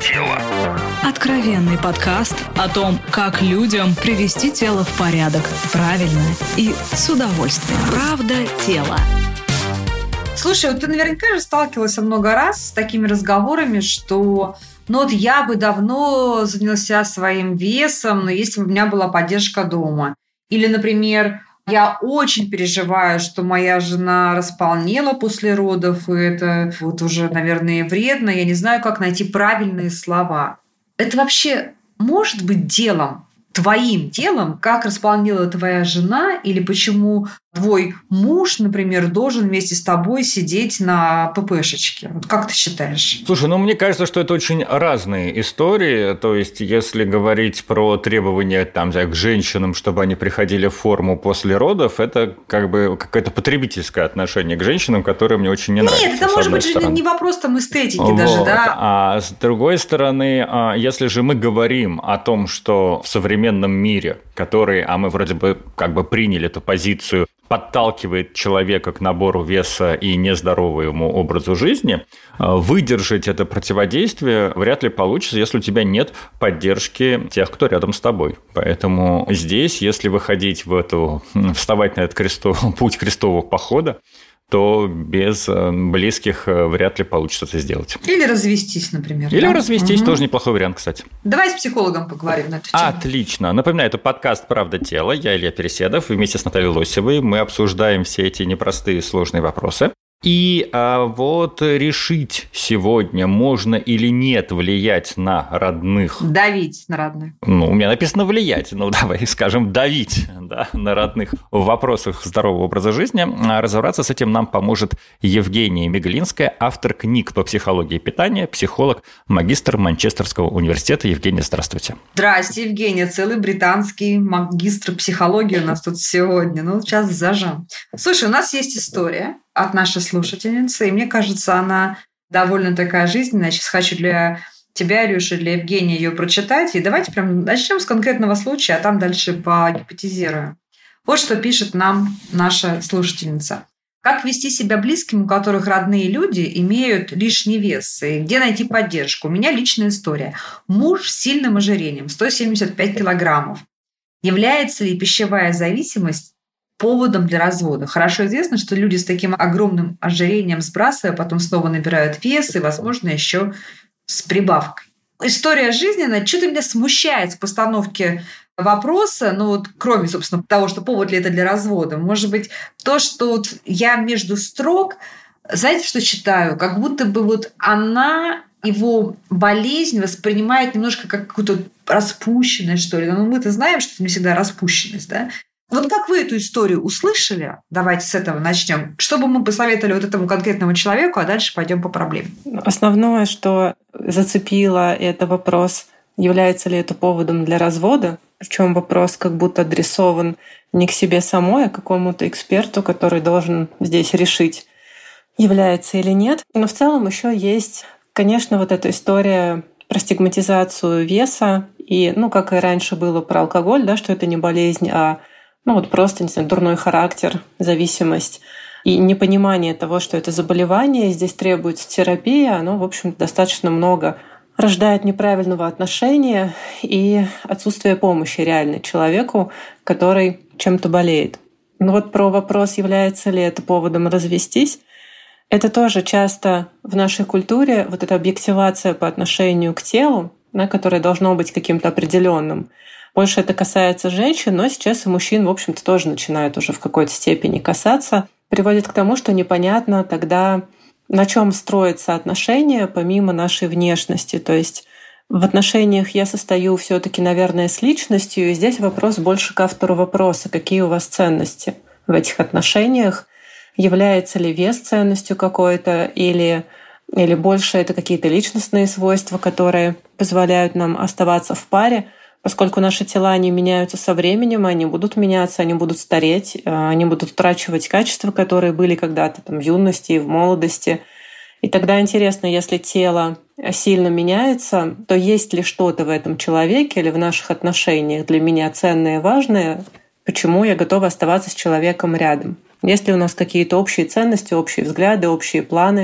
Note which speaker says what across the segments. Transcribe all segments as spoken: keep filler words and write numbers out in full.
Speaker 1: тело».
Speaker 2: Откровенный подкаст о том, как людям привести тело в порядок правильно и с удовольствием. Правда тело.
Speaker 3: Слушай, вот ты наверняка же сталкивалась много раз с такими разговорами, что ну вот я бы давно занялся своим весом, но если бы у меня была поддержка дома. Или, например, я очень переживаю, что моя жена располнела после родов, и это вот уже, наверное, вредно. Я не знаю, как найти правильные слова. Это вообще может быть делом, твоим делом, как располнела твоя жена, или почему твой муж, например, должен вместе с тобой сидеть на ППшечке? Вот как ты считаешь?
Speaker 4: Слушай, ну мне кажется, что это очень разные истории. То есть, если говорить про требования там, к женщинам, чтобы они приходили в форму после родов, это как бы какое-то потребительское отношение к женщинам, которое мне очень не нравится.
Speaker 3: Нет, это может быть стороны. Не вопрос там эстетики вот. Даже, да?
Speaker 4: А с другой стороны, если же мы говорим о том, что в современном мире, который, а мы вроде бы как бы приняли эту позицию, подталкивает человека к набору веса и нездоровому образу жизни, выдержать это противодействие вряд ли получится, если у тебя нет поддержки тех, кто рядом с тобой. Поэтому здесь, если выходить в эту, вставать на этот крестов, путь крестового похода, то без близких вряд ли получится это сделать.
Speaker 3: Или развестись, например.
Speaker 4: Или
Speaker 3: да?
Speaker 4: развестись,
Speaker 3: угу.
Speaker 4: тоже неплохой вариант, кстати.
Speaker 3: Давай с психологом поговорим на эту тему.
Speaker 4: Отлично. Напоминаю, это подкаст «Правда тело». Я Илья Переседов, и вместе с Натальей Лосевой мы обсуждаем все эти непростые сложные вопросы. И а, вот решить сегодня, можно или нет влиять на родных.
Speaker 3: Давить на родных.
Speaker 4: Ну, у меня написано «влиять». Ну, давай скажем «давить» да, на родных в вопросах здорового образа жизни. А разобраться с этим нам поможет Евгения Миглинская, автор книг по психологии питания, психолог, магистр Манчестерского университета. Евгения, здравствуйте.
Speaker 3: Здрасте, Евгения. Целый британский магистр психологии у нас тут сегодня. Ну, сейчас зажам. Слушай, у нас есть история от нашей слушательницы, и мне кажется, она довольно такая жизненная. Я сейчас хочу для тебя, Илюша, для Евгения ее прочитать. И давайте прям начнем с конкретного случая, а там дальше погипотезируем. Вот что пишет нам наша слушательница. Как вести себя близким, у которых родные люди имеют лишний вес? И где найти поддержку? У меня личная история. Муж с сильным ожирением, сто семьдесят пять килограммов. Является ли пищевая зависимость поводом для развода? Хорошо известно, что люди с таким огромным ожирением, сбрасывая, потом снова набирают вес и, возможно, еще с прибавкой. История жизненная. Что-то меня смущает в постановке вопроса, ну вот кроме, собственно, того, что повод ли это для развода, может быть, то, что вот я между строк, знаете, что читаю? Как будто бы вот она его болезнь воспринимает немножко как какую-то распущенность, что ли. Ну, мы-то знаем, что это не всегда распущенность, да? Вот как вы эту историю услышали? Давайте с этого начнем. Что бы мы посоветовали вот этому конкретному человеку, а дальше пойдем по проблеме.
Speaker 5: Основное, что зацепило, это вопрос, является ли это поводом для развода. Причем вопрос как будто адресован не к себе самой, а к какому-то эксперту, который должен здесь решить, является или нет. Но в целом еще есть, конечно, вот эта история про стигматизацию веса. И, ну, как и раньше было про алкоголь, да, что это не болезнь, а ну вот просто, не знаю, дурной характер, зависимость и непонимание того, что это заболевание, здесь требуется терапия, оно, в общем, достаточно много рождает неправильного отношения и отсутствие помощи реальной человеку, который чем-то болеет. Ну вот про вопрос, является ли это поводом развестись, это тоже часто в нашей культуре вот эта объективация по отношению к телу, да, которое должно быть каким-то определенным. Больше это касается женщин, но сейчас и мужчин, в общем-то, тоже начинают уже в какой-то степени касаться. Приводит к тому, что непонятно тогда, на чем строятся отношения помимо нашей внешности. То есть в отношениях я состою все-таки, наверное, с личностью, и здесь вопрос больше к автору вопроса, какие у вас ценности в этих отношениях, является ли вес ценностью какой-то, или, или больше это какие-то личностные свойства, которые позволяют нам оставаться в паре. Поскольку наши тела, они меняются со временем, они будут меняться, они будут стареть, они будут утрачивать качества, которые были когда-то там, в юности и в молодости. И тогда интересно, если тело сильно меняется, то есть ли что-то в этом человеке или в наших отношениях для меня ценное и важное, почему я готова оставаться с человеком рядом. Есть ли у нас какие-то общие ценности, общие взгляды, общие планы,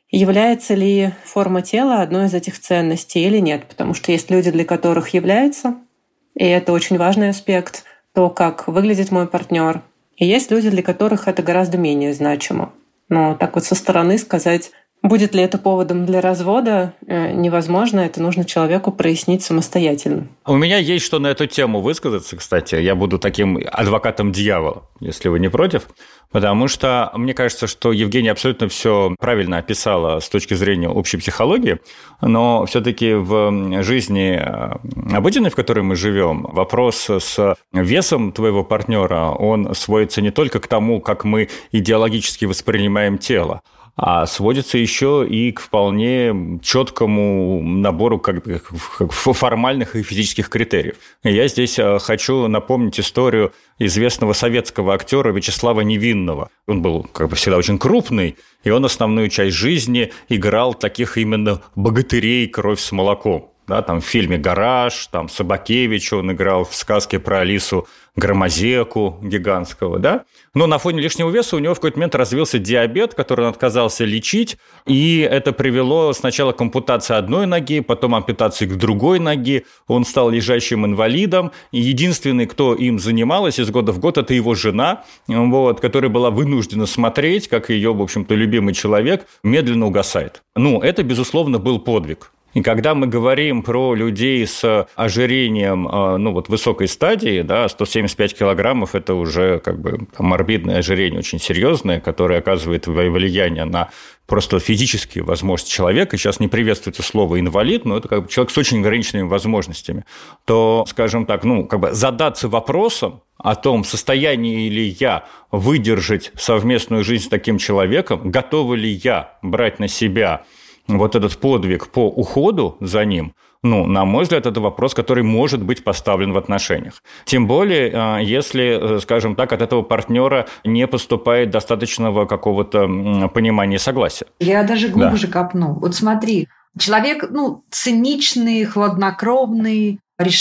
Speaker 5: является ли форма тела одной из этих ценностей или нет. Потому что есть люди, для которых является, и это очень важный аспект, то, как выглядит мой партнер. И есть люди, для которых это гораздо менее значимо. Но так вот со стороны сказать, будет ли это поводом для развода, невозможно. Это нужно человеку прояснить самостоятельно.
Speaker 4: У меня есть что на эту тему высказаться, кстати. Я буду таким адвокатом дьявола, если вы не против. Потому что мне кажется, что Евгения абсолютно все правильно описала с точки зрения общей психологии, но все-таки в жизни обыденной, в которой мы живем, вопрос с весом твоего партнера, он сводится не только к тому, как мы идеологически воспринимаем тело, а сводится еще и к вполне четкому набору как бы, формальных и физических критериев. И я здесь хочу напомнить историю известного советского актера Вячеслава Невинного. Он был как бы всегда очень крупный, и он основную часть жизни играл таких именно богатырей «Кровь с молоком». Да, там в фильме «Гараж», там Собакевича он играл в сказке про Алису Громозеку гигантского, да? Но на фоне лишнего веса у него в какой-то момент развился диабет, который он отказался лечить, и это привело сначала к ампутации одной ноги, потом ампутации к другой ноге, он стал лежащим инвалидом, и единственный, кто им занималась из года в год, это его жена, вот, которая была вынуждена смотреть, как ее, в общем-то, любимый человек медленно угасает. Ну, это, безусловно, был подвиг. И когда мы говорим про людей с ожирением, ну, вот высокой стадии, да, сто семьдесят пять килограммов – это уже как бы морбидное ожирение очень серьезное, которое оказывает влияние на просто физические возможности человека, сейчас не приветствуется слово «инвалид», но это как бы человек с очень ограниченными возможностями, то, скажем так, ну, как бы задаться вопросом о том, в состоянии ли я выдержать совместную жизнь с таким человеком, готова ли я брать на себя вот этот подвиг по уходу за ним, ну, на мой взгляд, это вопрос, который может быть поставлен в отношениях. Тем более, если, скажем так, от этого партнера не поступает достаточного какого-то понимания и согласия.
Speaker 3: Я даже глубже
Speaker 4: да.
Speaker 3: копну. Вот смотри, человек, ну, циничный, хладнокровный,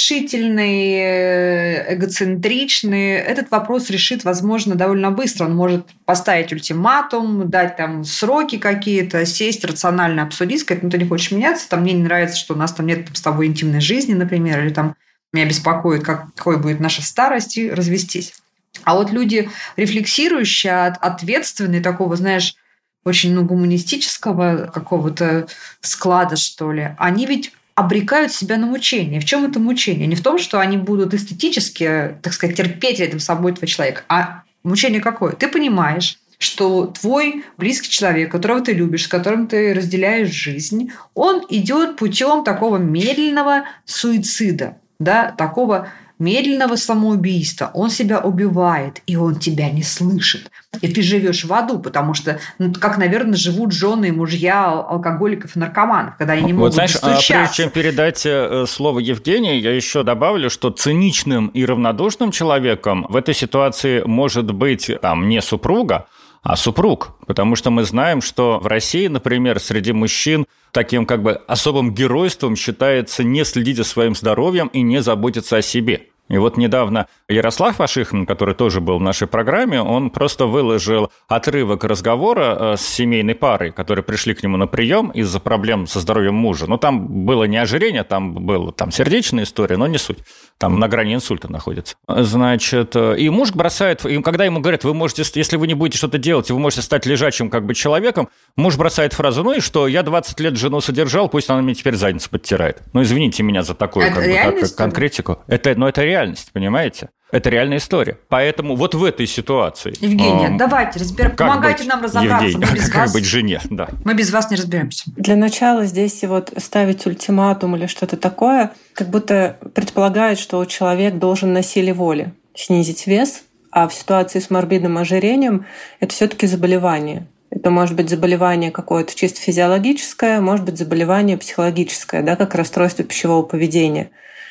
Speaker 3: решительный, эгоцентричный, этот вопрос решит, возможно, довольно быстро. Он может поставить ультиматум, дать там сроки какие-то, сесть, рационально обсудить, сказать, ну, ты не хочешь меняться, там, мне не нравится, что у нас там нет там, с тобой интимной жизни, например, или там меня беспокоит, как, какой будет наша старость, и развестись. А вот люди рефлексирующие, ответственные, такого, знаешь, очень ну, гуманистического какого-то склада, что ли, они ведь обрекают себя на мучение. В чем это мучение? Не в том, что они будут эстетически, так сказать, терпеть рядом с собой этого человека, а мучение какое? Ты понимаешь, что твой близкий человек, которого ты любишь, с которым ты разделяешь жизнь, он идет путем такого медленного суицида, да, такого медленного самоубийства. Он себя убивает, и он тебя не слышит. И ты живешь в аду, потому что, ну, как, наверное, живут жены и мужья алкоголиков и наркоманов, когда они не могут
Speaker 4: вот, знаешь,
Speaker 3: достучаться.
Speaker 4: Прежде чем передать слово Евгении, я еще добавлю, что циничным и равнодушным человеком в этой ситуации может быть там не супруга, а супруг. Потому что мы знаем, что в России, например, среди мужчин таким как бы особым геройством считается не следить за своим здоровьем и не заботиться о себе. И вот недавно Ярослав Вашихман, который тоже был в нашей программе, он просто выложил отрывок разговора с семейной парой, которые пришли к нему на прием из-за проблем со здоровьем мужа. Ну, там было не ожирение, там была там, сердечная история, но не суть. Там на грани инсульта находится. Значит, и муж бросает, и когда ему говорят, вы можете, если вы не будете что-то делать, вы можете стать лежачим как бы человеком, муж бросает фразу, ну и что, я двадцать лет жену содержал, пусть она мне теперь задницу подтирает. Ну, извините меня за такую как бы, как, конкретику. Это, но это реальность, понимаете? Это реальная история. Поэтому вот в этой ситуации...
Speaker 3: Евгения,
Speaker 4: э,
Speaker 3: давайте, разбер... помогайте
Speaker 4: быть,
Speaker 3: нам разобраться.
Speaker 4: Евгения,
Speaker 3: Мы без
Speaker 4: как
Speaker 3: вас...
Speaker 4: быть жене, да.
Speaker 3: Мы без вас не разберемся.
Speaker 5: Для начала здесь вот ставить ультиматум или что-то такое, как будто предполагает, что человек должен на силе воли снизить вес, а в ситуации с морбидным ожирением это все-таки заболевание. Это может быть заболевание какое-то чисто физиологическое, может быть заболевание психологическое, да, как расстройство пищевого поведения.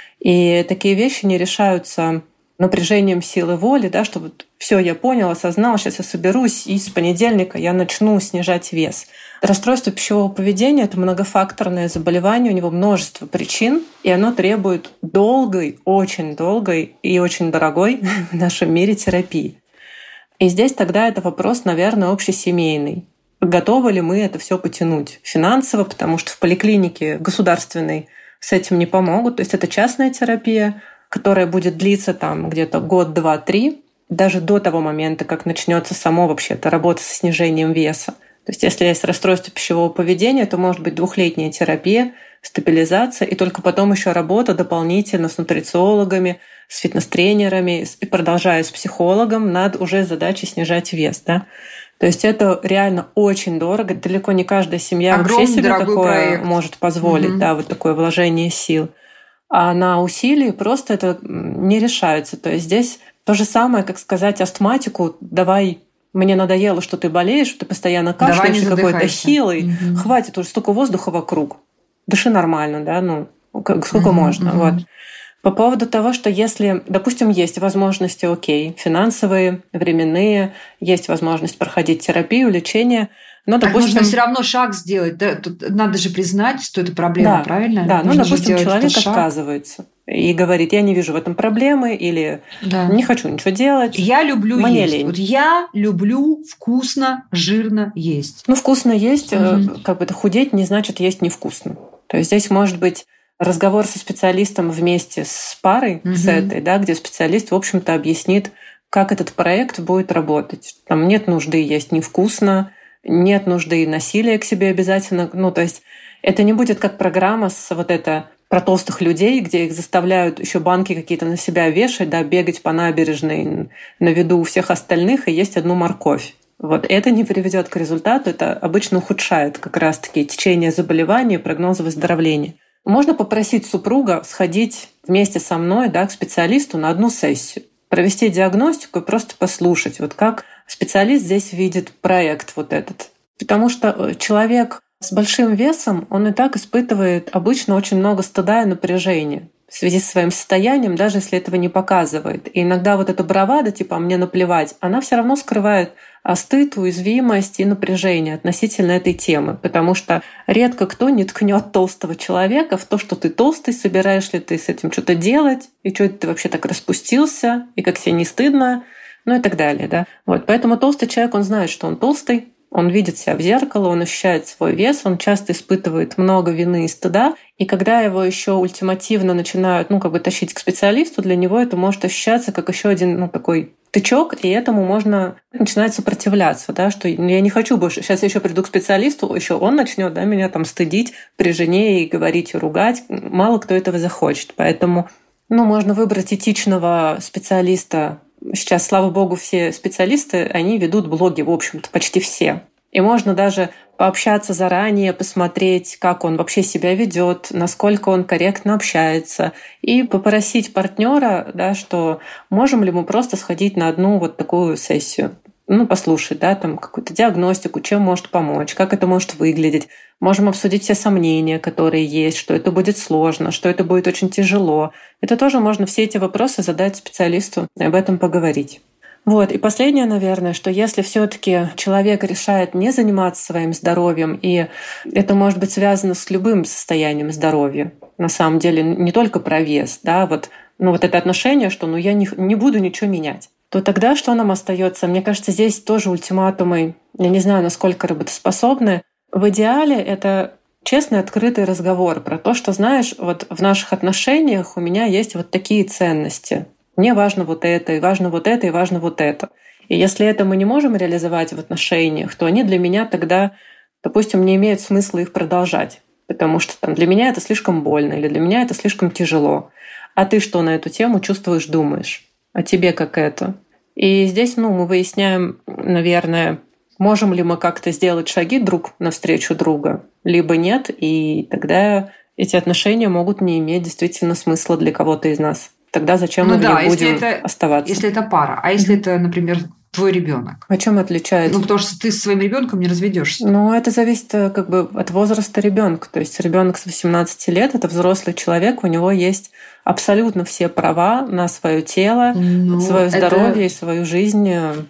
Speaker 5: И такие вещи не решаются напряжением силы воли, да, что вот все, я понял, осознал, сейчас я соберусь, и с понедельника я начну снижать вес. Расстройство пищевого поведения – это многофакторное заболевание, у него множество причин, и оно требует долгой, очень долгой и очень дорогой в нашем мире терапии. И здесь тогда это вопрос, наверное, общесемейный. готовы ли мы это все потянуть финансово, потому что в поликлинике государственной с этим не помогут. То есть это частная терапия, которая будет длиться там где-то год, два, три, даже до того момента, как начнется само вообще-то работа со снижением веса. То есть если есть расстройство пищевого поведения, то может быть двухлетняя терапия, стабилизация, и только потом еще работа дополнительно с нутрициологами, с фитнес-тренерами и продолжая с психологом над уже задачей снижать вес. Да? То есть это реально очень дорого. Далеко не каждая семья
Speaker 3: Огромный,
Speaker 5: вообще себе такое
Speaker 3: проект.
Speaker 5: может позволить, угу. да, вот такое вложение сил. А на усилии просто это не решается. То есть здесь то же самое, как сказать астматику: давай, мне надоело, что ты болеешь, что ты постоянно кашляешь и какой-то хилый, угу. хватит уже столько воздуха вокруг. Дыши нормально, да, ну, сколько угу, можно. Угу. Вот. По поводу того, что если, допустим, есть возможности, окей, финансовые, временные, есть возможность проходить терапию, лечение, но,
Speaker 3: так
Speaker 5: допустим...
Speaker 3: нужно все равно шаг сделать. Да? Тут надо же признать, что это проблема,
Speaker 5: да,
Speaker 3: правильно?
Speaker 5: Да,
Speaker 3: нужно
Speaker 5: ну, допустим, человек отказывается и говорит: я не вижу в этом проблемы, или да. не хочу ничего делать.
Speaker 3: Я люблю
Speaker 5: мне
Speaker 3: есть.
Speaker 5: Лень.
Speaker 3: Вот я люблю вкусно, жирно есть.
Speaker 5: Ну, вкусно есть, угу. как бы это худеть не значит есть невкусно. То есть здесь может быть разговор со специалистом вместе с парой, угу. с этой, да, где специалист, в общем-то, объяснит, как этот проект будет работать. Там нет нужды есть невкусно, нет нужды насилия к себе обязательно. Ну, то есть это не будет как программа с вот это про толстых людей, где их заставляют еще банки какие-то на себя вешать, да, бегать по набережной на виду у всех остальных и есть одну морковь. Вот это не приведет к результату, это обычно ухудшает как раз-таки течение заболевания, прогнозы выздоровления. Можно попросить супруга сходить вместе со мной, да, к специалисту на одну сессию, провести диагностику и просто послушать, вот как специалист здесь видит проект вот этот. Потому что человек с большим весом, он и так испытывает обычно очень много стыда и напряжения в связи со своим состоянием, даже если этого не показывает. И иногда вот эта бравада, типа «мне наплевать», она все равно скрывает стыд, уязвимость и напряжение относительно этой темы. Потому что редко кто не ткнет толстого человека в то, что ты толстый, собираешь ли ты с этим что-то делать, и что ты вообще так распустился, и как тебе не стыдно, ну и так далее. Да? Вот. Поэтому толстый человек, он знает, что он толстый, он видит себя в зеркало, он ощущает свой вес, он часто испытывает много вины и стыда. И когда его еще ультимативно начинают, ну, как бы тащить к специалисту, для него это может ощущаться как еще один, ну, такой тычок, и этому можно начинать сопротивляться, да, что ну, я не хочу больше. Сейчас я еще приду к специалисту, еще он начнет, да, меня там стыдить при жене и говорить и ругать. Мало кто этого захочет. Поэтому, ну, можно выбрать этичного специалиста. Сейчас, слава богу, все специалисты, они ведут блоги, в общем-то, почти все. И можно даже пообщаться заранее, посмотреть, как он вообще себя ведет, насколько он корректно общается, и попросить партнера, да, что можем ли мы просто сходить на одну вот такую сессию. Ну, послушать, да, там какую-то диагностику, чем может помочь, как это может выглядеть. Можем обсудить все сомнения, которые есть, что это будет сложно, что это будет очень тяжело. Это тоже можно все эти вопросы задать специалисту и об этом поговорить. Вот. И последнее, наверное, что если все-таки человек решает не заниматься своим здоровьем, и это может быть связано с любым состоянием здоровья, на самом деле не только про вес, да, вот, ну, вот это отношение, что ну, я не, не буду ничего менять, то тогда что нам остается? Мне кажется, здесь тоже ультиматумы, я не знаю, насколько работоспособны. В идеале это честный, открытый разговор про то, что, знаешь, вот в наших отношениях у меня есть вот такие ценности. Мне важно вот это, и важно вот это, и важно вот это. И если это мы не можем реализовать в отношениях, то они для меня тогда, допустим, не имеют смысла их продолжать. Потому что там, для меня это слишком больно, или для меня это слишком тяжело. А ты что на эту тему чувствуешь, думаешь? А тебе как это? И здесь, ну, мы выясняем, наверное, можем ли мы как-то сделать шаги друг навстречу друга, либо нет, и тогда эти отношения могут не иметь действительно смысла для кого-то из нас. Тогда зачем ну мы да, в них будем это, оставаться?
Speaker 3: Если это пара, а если mm-hmm. это, например, твой ребенок?
Speaker 5: А чем отличается?
Speaker 3: Ну, потому что ты со своим ребенком не разведешься.
Speaker 5: Ну, это зависит как бы от возраста ребенка. То есть ребенок с восемнадцати лет это взрослый человек, у него есть абсолютно все права на свое тело, ну, свое здоровье это... и свою жизнь.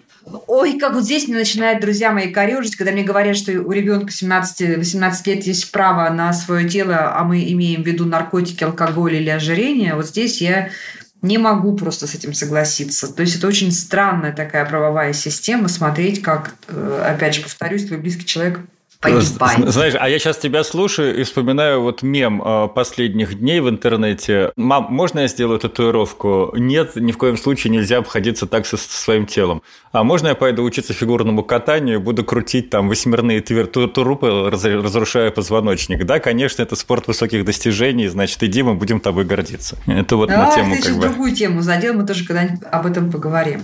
Speaker 3: Ой, как вот здесь мне начинают друзья мои корёжить, когда мне говорят, что у ребенка семнадцати-восемнадцати лет есть право на свое тело, а мы имеем в виду наркотики, алкоголь или ожирение. Вот здесь я не могу просто с этим согласиться. То есть это очень странная такая правовая система, смотреть, как, опять же, повторюсь, твой близкий человек погибает.
Speaker 4: Знаешь, а я сейчас тебя слушаю и вспоминаю вот мем последних дней в интернете. Мам, можно я сделаю татуировку? Нет, ни в коем случае нельзя обходиться так со своим телом. А можно я пойду учиться фигурному катанию, буду крутить там восьмерные трупы, разрушая позвоночник? Да, конечно, это спорт высоких достижений, значит, иди, мы будем тобой гордиться. Это вот
Speaker 3: да,
Speaker 4: на тему
Speaker 3: ты
Speaker 4: как
Speaker 3: сейчас
Speaker 4: бы...
Speaker 3: другую тему задел, мы тоже когда-нибудь об этом поговорим.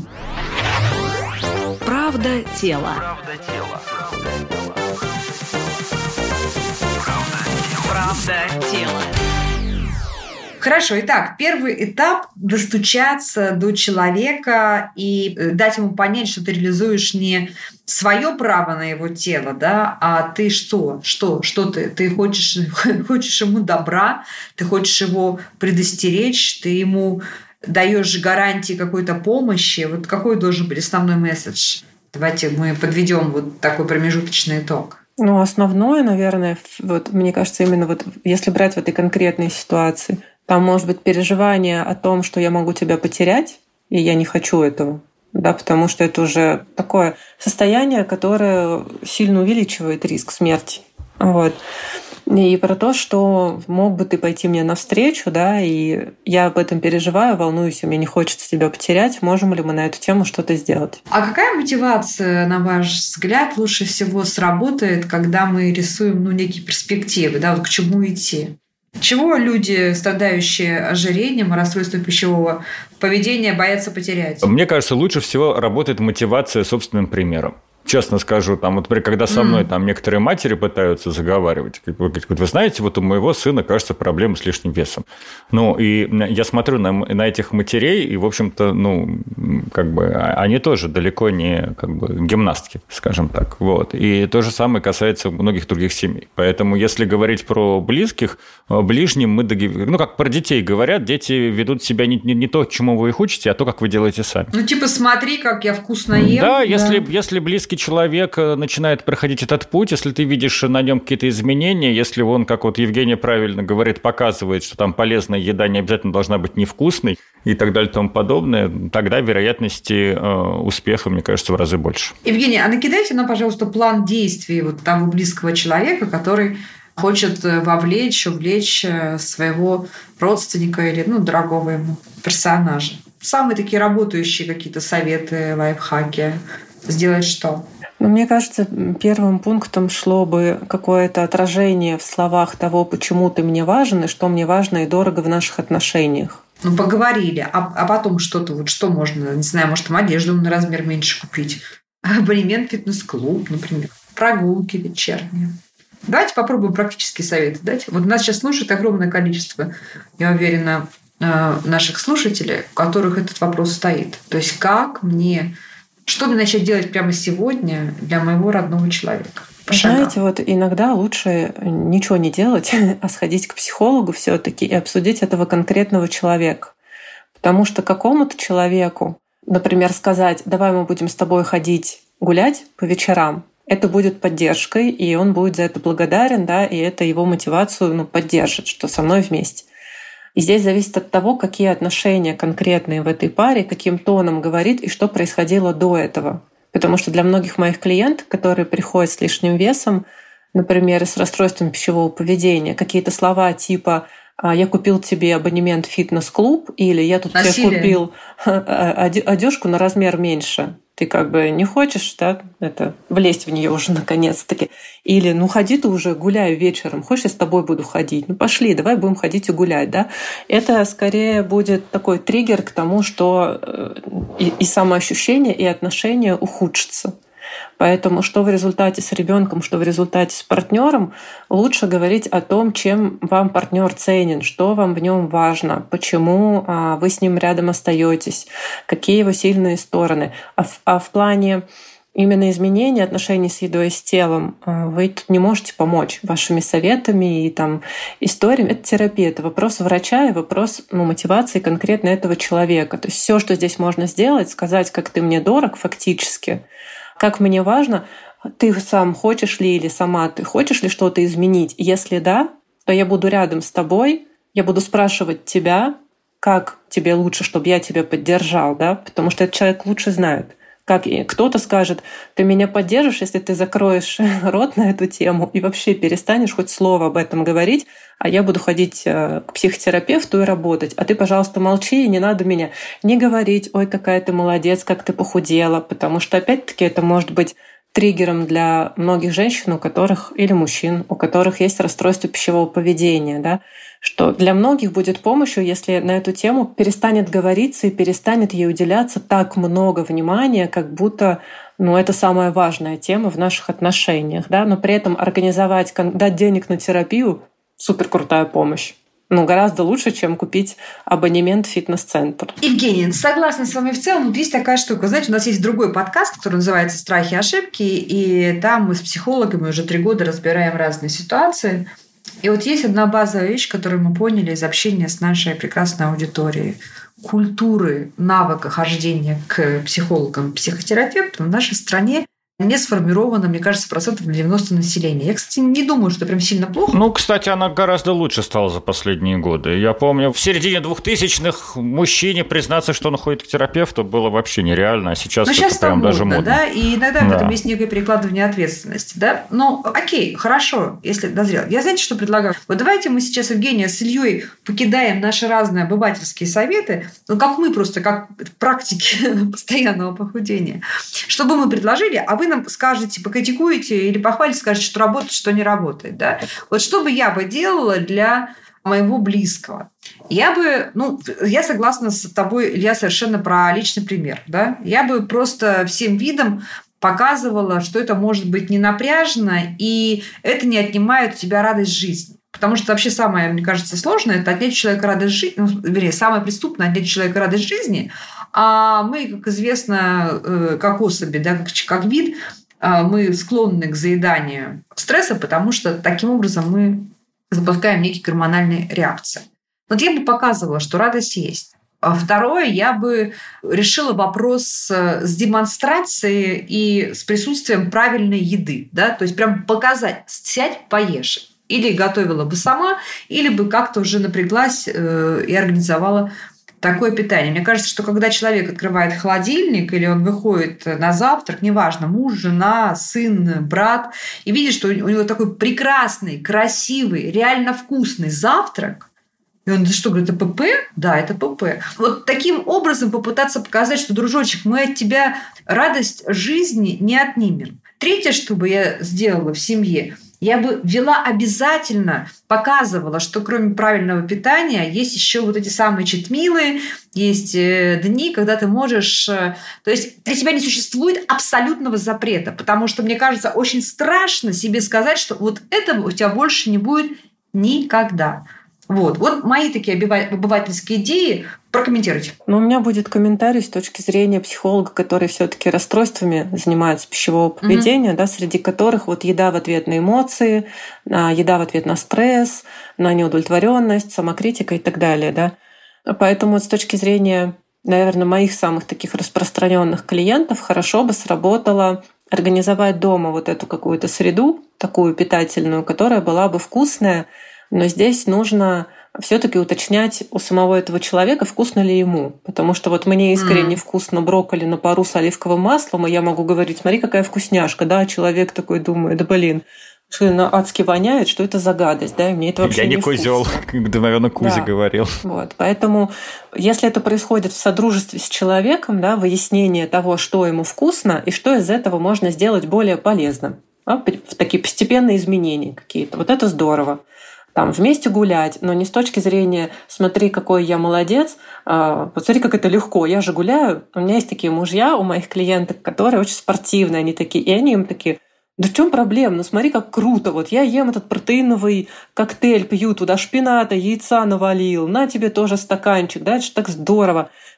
Speaker 2: Правда тела.
Speaker 1: Правда тела.
Speaker 2: Правда тела.
Speaker 3: Хорошо, итак, первый этап – достучаться до человека и дать ему понять, что ты реализуешь не свое право на его тело, да, а ты что? Что? Что ты? Ты хочешь, хочешь ему добра, ты хочешь его предостеречь, ты ему даешь гарантии какой-то помощи. Вот какой должен быть основной месседж? Давайте мы подведем вот такой промежуточный итог.
Speaker 5: Ну, основное, наверное, вот, мне кажется, именно вот если брать в этой конкретной ситуации, там может быть переживание о том, что я могу тебя потерять, и я не хочу этого, да, потому что это уже такое состояние, которое сильно увеличивает риск смерти. Вот. И про то, что мог бы ты пойти мне навстречу, да, и я об этом переживаю, волнуюсь, и мне не хочется тебя потерять, можем ли мы на эту тему что-то сделать.
Speaker 3: А какая мотивация, на ваш взгляд, лучше всего сработает, когда мы рисуем, ну, некие перспективы, да, вот к чему идти? Чего люди, страдающие ожирением, расстройством пищевого поведения, боятся потерять?
Speaker 4: Мне кажется, лучше всего работает мотивация собственным примером. Честно скажу, там, вот, например, когда со мной там некоторые матери пытаются заговаривать, как бы, вы знаете, вот у моего сына, кажется, проблемы с лишним весом. Ну, и я смотрю на, на этих матерей, и, в общем-то, ну, как бы, они тоже далеко не, как бы, гимнастки, скажем так, вот. И то же самое касается многих других семей. Поэтому, если говорить про близких, ближним мы, ну, как про детей говорят, дети ведут себя не, не, не то, чему вы их учите, а то, как вы делаете сами.
Speaker 3: Ну, типа, смотри, как я вкусно ем.
Speaker 4: Да, да. Если, если близкий человек начинает проходить этот путь, если ты видишь на нем какие-то изменения, если он, как вот Евгения правильно говорит, показывает, что там полезная еда не обязательно должна быть невкусной и так далее и тому подобное, тогда вероятности э, успеха, мне кажется, в разы больше.
Speaker 3: Евгения, а накидайте нам, пожалуйста, план действий вот того близкого человека, который хочет вовлечь, увлечь своего родственника или, ну, дорогого ему персонажа. Самые такие работающие какие-то советы, лайфхаки. Сделать что?
Speaker 5: Ну, мне кажется, первым пунктом шло бы какое-то отражение в словах того, почему ты мне важен и что мне важно и дорого в наших отношениях.
Speaker 3: Ну, поговорили. А, а потом что-то, вот что можно, не знаю, может, им одежду на размер меньше купить. Абонемент в фитнес-клуб, например. Прогулки вечерние. Давайте попробуем практические советы дать. Вот нас сейчас слушает огромное количество, я уверена, наших слушателей, у которых этот вопрос стоит. То есть как мне... Что мне начать делать прямо сегодня для моего родного человека?
Speaker 5: Знаете, вот иногда лучше ничего не делать, а сходить к психологу все-таки и обсудить этого конкретного человека. Потому что какому-то человеку, например, сказать, давай мы будем с тобой ходить гулять по вечерам, это будет поддержкой, и он будет за это благодарен, да, и это его мотивацию, ну, поддержит, что со мной вместе. И здесь зависит от того, какие отношения конкретные в этой паре, каким тоном говорит и что происходило до этого. Потому что для многих моих клиентов, которые приходят с лишним весом, например, с расстройством пищевого поведения, какие-то слова типа «я купил тебе абонемент в фитнес-клуб» или «я тут Насилие. тебе купил одежку на размер меньше». Ты как бы не хочешь, да, это, влезть в нее уже наконец-таки. Или ну ходи ты уже, гуляй вечером, хочешь, я с тобой буду ходить? Ну пошли, давай будем ходить и гулять. Да? Это скорее будет такой триггер к тому, что и, и самоощущение, и отношения ухудшатся. Поэтому что в результате с ребенком, что в результате с партнером, лучше говорить о том, чем вам партнер ценен, что вам в нем важно, почему вы с ним рядом остаетесь, какие его сильные стороны. А в, а в плане именно изменения отношений с едой и с телом вы тут не можете помочь вашими советами и там, историями. Это терапия, это вопрос врача и вопрос ну, мотивации конкретно этого человека. То есть все, что здесь можно сделать, сказать, как ты мне дорог фактически, как мне важно, ты сам хочешь ли или сама ты хочешь ли что-то изменить. Если да, то я буду рядом с тобой, я буду спрашивать тебя, как тебе лучше, чтобы я тебя поддержал, да, потому что этот человек лучше знает. Как кто-то скажет, ты меня поддержишь, если ты закроешь рот на эту тему и вообще перестанешь хоть слово об этом говорить, а я буду ходить к психотерапевту и работать. А ты, пожалуйста, молчи, и не надо меня не говорить, ой, какая ты молодец, как ты похудела, потому что, опять-таки, это может быть триггером для многих женщин, у которых или мужчин, у которых есть расстройство пищевого поведения, да, что для многих будет помощью, если на эту тему перестанет говориться и перестанет ей уделяться так много внимания, как будто ну, это самая важная тема в наших отношениях. Да? Но при этом организовать, дать денег на терапию — суперкрутая помощь. Ну, гораздо лучше, чем купить абонемент в фитнес-центр.
Speaker 3: Евгения, согласна с вами в целом. Вот есть такая штука. Знаете, у нас есть другой подкаст, который называется «Страхи и ошибки», и там мы с психологами уже три года разбираем разные ситуации. И вот есть одна базовая вещь, которую мы поняли из общения с нашей прекрасной аудиторией. Культуры, навыка хождения к психологам, психотерапевтам в нашей стране не сформировано, мне кажется, процентов на девяносто населения. Я, кстати, не думаю, что прям сильно плохо.
Speaker 4: Ну, кстати, она гораздо лучше стала за последние годы. Я помню, в середине двухтысячных мужчине признаться, что он ходит к терапевту, было вообще нереально, а сейчас
Speaker 3: Но
Speaker 4: это
Speaker 3: сейчас
Speaker 4: прям
Speaker 3: модно,
Speaker 4: даже модно.
Speaker 3: Да? И иногда
Speaker 4: да.
Speaker 3: в этом есть некое перекладывание ответственности. Да? Ну, окей, хорошо, если дозрел. Я, знаете, что предлагаю? Вот давайте мы сейчас, Евгения, с Ильей покидаем наши разные обывательские советы, ну, как мы просто, как практики постоянного похудения, чтобы мы предложили, а вы нам скажете, покритикуете или похвалите, скажете, что работает, что не работает. Да? Вот что бы я бы делала для моего близкого? Я бы, ну, я согласна с тобой, Илья, совершенно про личный пример. Да? Я бы просто всем видом показывала, что это может быть не напряжно, и это не отнимает у тебя радость жизни. Потому что вообще самое, мне кажется, сложное – это отнять у человека радость жизни, ну, вернее, самое преступное – отнять у человека радость жизни. А мы, как известно, как особи, да, как, как вид, мы склонны к заеданию стресса, потому что таким образом мы запускаем некие гормональные реакции. Вот я бы показывала, что радость есть. А второе, я бы решила вопрос с демонстрацией и с присутствием правильной еды. Да? То есть прям показать, сядь, поешь. Или готовила бы сама, или бы как-то уже напряглась и организовала такое питание. Мне кажется, что когда человек открывает холодильник или он выходит на завтрак, неважно, муж, жена, сын, брат, и видит, что у него такой прекрасный, красивый, реально вкусный завтрак, и он, что, говорит, это ПП? Да, это ПП. Вот таким образом попытаться показать, что, дружочек, мы от тебя радость жизни не отнимем. Третье, что бы я сделала в семье, я бы вела обязательно, показывала, что кроме правильного питания есть еще вот эти самые читмилы, есть дни, когда ты можешь... То есть для тебя не существует абсолютного запрета, потому что, мне кажется, очень страшно себе сказать, что вот этого у тебя больше не будет никогда. Вот, вот мои такие обывательские идеи. Прокомментируйте.
Speaker 5: Ну, у меня будет комментарий с точки зрения психолога, который все-таки расстройствами занимается пищевого поведения, mm-hmm. да, среди которых вот еда в ответ на эмоции, еда в ответ на стресс, на неудовлетворенность, самокритика и так далее. Да. Поэтому вот с точки зрения, наверное, моих самых таких распространенных клиентов хорошо бы сработало организовать дома вот эту какую-то среду, такую питательную, которая была бы вкусная, но здесь нужно все-таки уточнять у самого этого человека, вкусно ли ему. Потому что вот мне искренне mm. вкусно брокколи на пару с оливковым маслом, и я могу говорить, смотри, какая вкусняшка, да, а человек такой думает, да блин, что она адски воняет, что это за гадость, да, и мне это вообще
Speaker 4: я
Speaker 5: не
Speaker 4: не козел, как наверное, Кузя да. говорил.
Speaker 5: Вот, поэтому если это происходит в содружестве с человеком, да, выяснение того, что ему вкусно и что из этого можно сделать более полезным, да, такие постепенные изменения какие-то, вот это здорово. Там, вместе гулять, но не с точки зрения «смотри, какой я молодец», а, «смотри, как это легко, я же гуляю». У меня есть такие мужья у моих клиенток, которые очень спортивные, они такие, и они им такие, да в чем проблема? Ну смотри, как круто, вот я ем этот протеиновый коктейль, пью туда шпината, яйца навалил, на тебе тоже стаканчик, да, это же так здорово.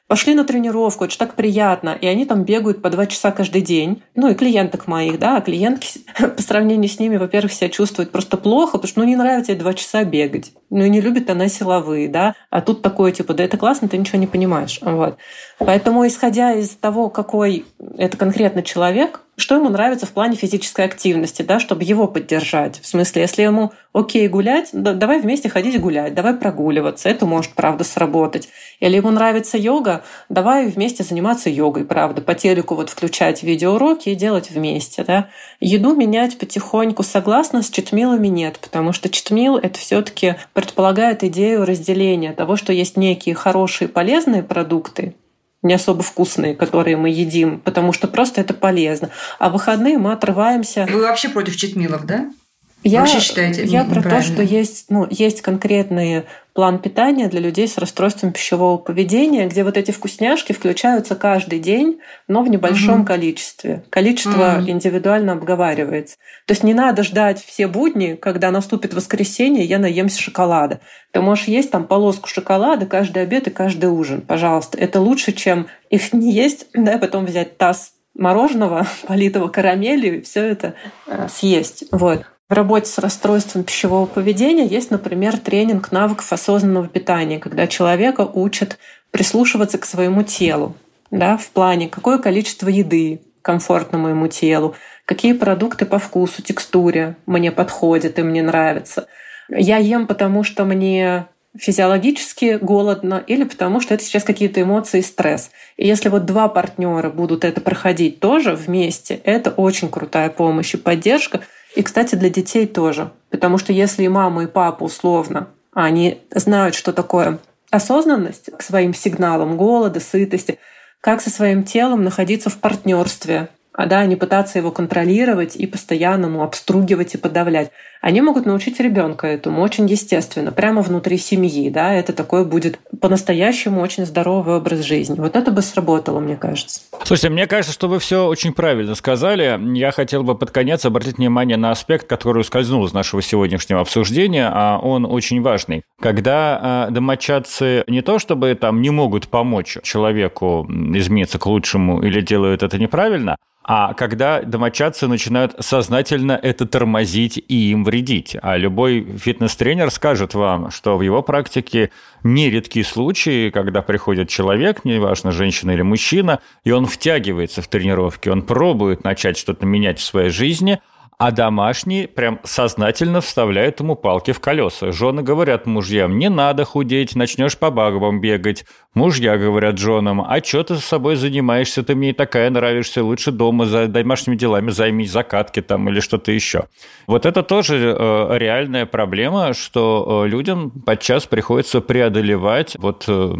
Speaker 5: пошли на тренировку, это же так приятно. И они там бегают по два часа каждый день. Ну и клиенток моих, да, а клиентки по сравнению с ними, во-первых, себя чувствуют просто плохо, потому что ну не нравится ей два часа бегать. Ну и не любит она силовые, да. А тут такое типа, да это классно, ты ничего не понимаешь. Вот. Поэтому, исходя из того, какой это конкретно человек, что ему нравится в плане физической активности, да, чтобы его поддержать. В смысле, если ему окей гулять, да, давай вместе ходить гулять, давай прогуливаться, это может, правда, сработать. Или ему нравится йога, давай вместе заниматься йогой, правда, по телеку вот включать видеоуроки и делать вместе. Да. Еду менять потихоньку, согласна, с читмилами нет, потому что читмил — это все-таки предполагает идею разделения того, что есть некие хорошие полезные продукты, не особо вкусные, которые мы едим, потому что просто это полезно. А в выходные мы отрываемся.
Speaker 3: Вы вообще против читмилов, да?
Speaker 5: Я,
Speaker 3: вообще считаете
Speaker 5: я про то, что есть, ну, есть конкретный план питания для людей с расстройством пищевого поведения, где вот эти вкусняшки включаются каждый день, но в небольшом угу. количестве. Количество угу. индивидуально обговаривается. То есть не надо ждать все будни, когда наступит воскресенье, я наемся шоколада. Ты можешь есть там полоску шоколада каждый обед и каждый ужин. Пожалуйста. Это лучше, чем их не есть, да, потом взять таз мороженого, политого карамелью, и все это съесть. Вот. В работе с расстройством пищевого поведения есть, например, тренинг навыков осознанного питания, когда человека учат прислушиваться к своему телу, да, в плане, какое количество еды комфортному ему телу, какие продукты по вкусу, текстуре мне подходят и мне нравятся. Я ем, потому что мне физиологически голодно или потому что это сейчас какие-то эмоции и стресс. И если вот два партнера будут это проходить тоже вместе, это очень крутая помощь и поддержка. И, кстати, для детей тоже. Потому что если и мама, и папа условно, они знают, что такое осознанность к своим сигналам голода, сытости, как со своим телом находиться в партнерстве, а да, не пытаться его контролировать и постоянно ну, обстругивать и подавлять. Они могут научить ребенка этому очень естественно, прямо внутри семьи. Да, это такой будет по-настоящему очень здоровый образ жизни. Вот это бы сработало, мне кажется.
Speaker 4: Слушайте, мне кажется, что вы все очень правильно сказали. Я хотел бы под конец обратить внимание на аспект, который ускользнул из нашего сегодняшнего обсуждения, а он очень важный. Когда домочадцы не то чтобы там не могут помочь человеку измениться к лучшему или делают это неправильно, а когда домочадцы начинают сознательно это тормозить и им вредить. А любой фитнес-тренер скажет вам, что в его практике нередки случаи, когда приходит человек, неважно, женщина или мужчина, и он втягивается в тренировки, он пробует начать что-то менять в своей жизни, а домашние прям сознательно вставляют ему палки в колеса. Жены говорят мужьям: не надо худеть, начнешь по бабам бегать. Мужья говорят женам: а что ты с собой занимаешься, ты мне и такая нравишься, лучше дома за домашними делами займись, закатки там или что-то еще. Вот это тоже э, реальная проблема, что э, людям подчас приходится преодолевать вот э,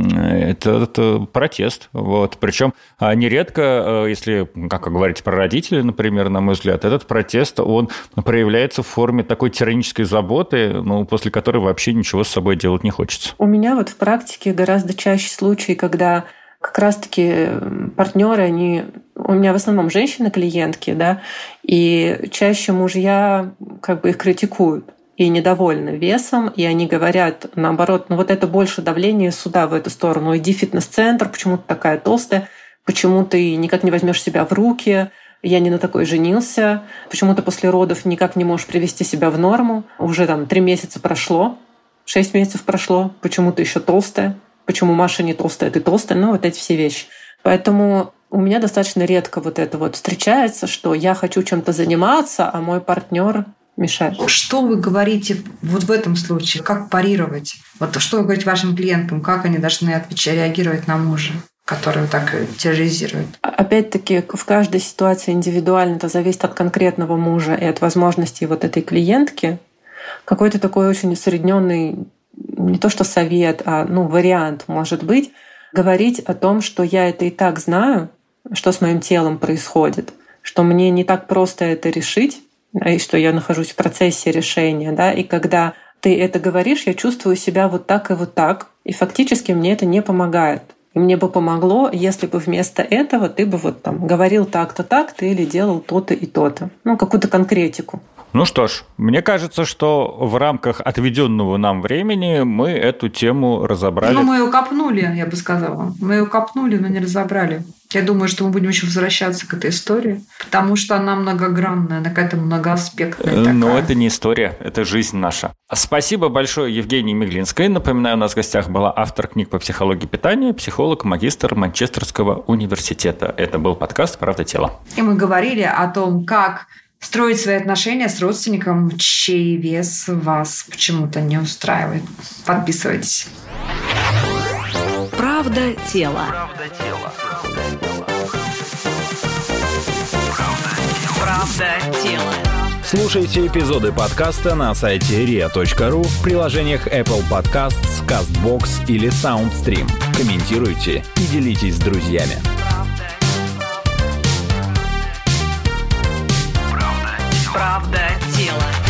Speaker 4: этот э, протест. Вот. Причем э, нередко, э, если, как вы говорите про родителей, например, на мой взгляд, этот протест, он проявляется в форме такой тиранической заботы, ну, после которой вообще ничего с собой делать не хочется.
Speaker 5: У меня вот в практике гораздо чаще случаи, когда как раз-таки партнеры, они у меня в основном женщины-клиентки, да, и чаще мужья как бы их критикуют и недовольны весом, и они говорят, наоборот, ну вот это больше давление сюда, в эту сторону, иди в фитнес-центр, почему ты такая толстая, почему ты никак не возьмешь себя в руки, я не на такой женился, почему ты после родов никак не можешь привести себя в норму, уже там три месяца прошло, шесть месяцев прошло, почему ты еще толстая, почему Маша не толстая, ты толстая, ну вот эти все вещи. Поэтому у меня достаточно редко вот это вот встречается, что я хочу чем-то заниматься, а мой партнер мешает.
Speaker 3: Что вы говорите вот в этом случае? Как парировать? Вот что вы говорите вашим клиенткам? Как они должны отвечать, реагировать на мужа, который так терроризирует?
Speaker 5: Опять-таки, в каждой ситуации индивидуально это зависит от конкретного мужа и от возможностей вот этой клиентки. Какой-то такой очень усредненный, не то что совет, а ну, вариант может быть, говорить о том, что я это и так знаю, что с моим телом происходит, что мне не так просто это решить, и что я нахожусь в процессе решения. Да? И когда ты это говоришь, я чувствую себя вот так и вот так, и фактически мне это не помогает. И мне бы помогло, если бы вместо этого ты бы вот там говорил так-то, так-то или делал то-то и то-то. Ну, какую-то конкретику.
Speaker 4: Ну что ж, мне кажется, что в рамках отведенного нам времени мы эту тему разобрали.
Speaker 3: Ну, мы ее копнули, я бы сказала. Мы ее копнули, но не разобрали. Я думаю, что мы будем еще возвращаться к этой истории, потому что она многогранная, она какая-то многоаспектная такая.
Speaker 4: Но это не история, это жизнь наша. Спасибо большое Евгении Меглинской. Напоминаю, у нас в гостях была автор книг по психологии питания, психолог, магистр Манчестерского университета. Это был подкаст «Правда тела».
Speaker 3: И мы говорили о том, как строить свои отношения с родственником, чей вес вас почему-то не устраивает. Подписывайтесь.
Speaker 2: Правда тела.
Speaker 1: Правда тела.
Speaker 2: Правда тела.
Speaker 6: Слушайте эпизоды подкаста на сайте риа точка ру, в приложениях Apple Podcasts, CastBox или SoundStream. Комментируйте и делитесь с друзьями.
Speaker 2: Правда тела.